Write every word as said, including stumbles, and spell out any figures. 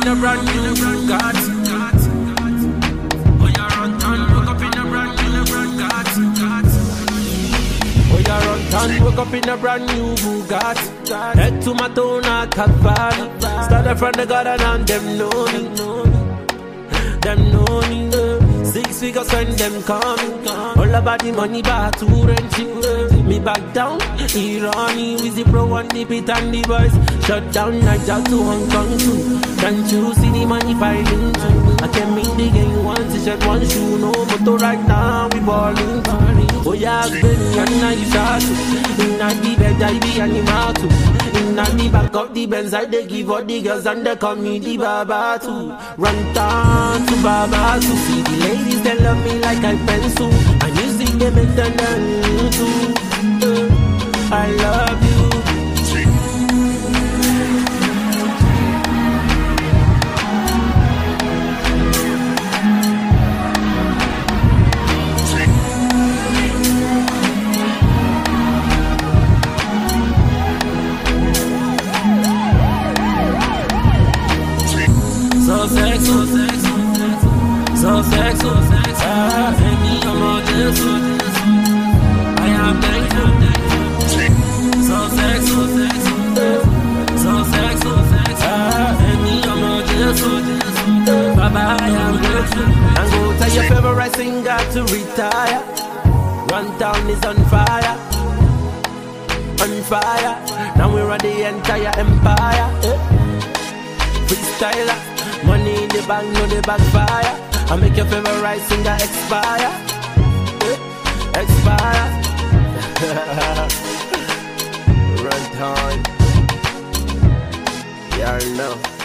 in a brand new Bugatti. Oh, you run town, woke up in a brand new Bugatti. Oh, you run town, woke up in a brand new Bugatti. Head to my town at Calvary. Started from the garden and them know me. Them know me. Six figures when them coming. All about the money back to rent it. Me back down, Irani with the pro and the pit and the boys. Shut down, I talk to Hong Kong too. Can't you see the money piling too? I can make the game one t-shirt, one shoe. No motor right now, we balling. Oh yeah, baby, and now you start to. Inna the bed, I be animal too. Inna the back of the Benz, I they give all the girls and they call me the Baba too. Run down to Baba to see the ladies, they love me like I pencil. And music, they make them dance too. I love you. So sexy, so sexy, so sexy, so sexy. Ah, baby, I'm all this. I am thankful. So sexy, so sexy, so sexy, so sexy. Ah, baby, I'm all this. Baba, I am grateful. And go tell your favorite singer to retire. Run town is on fire, on fire. Now we're on the entire empire. Eh? Freestyler. Money in the bank, no the backfire. I make your favorite singer expire. Eh? Expire. Run time. Yeah, I know.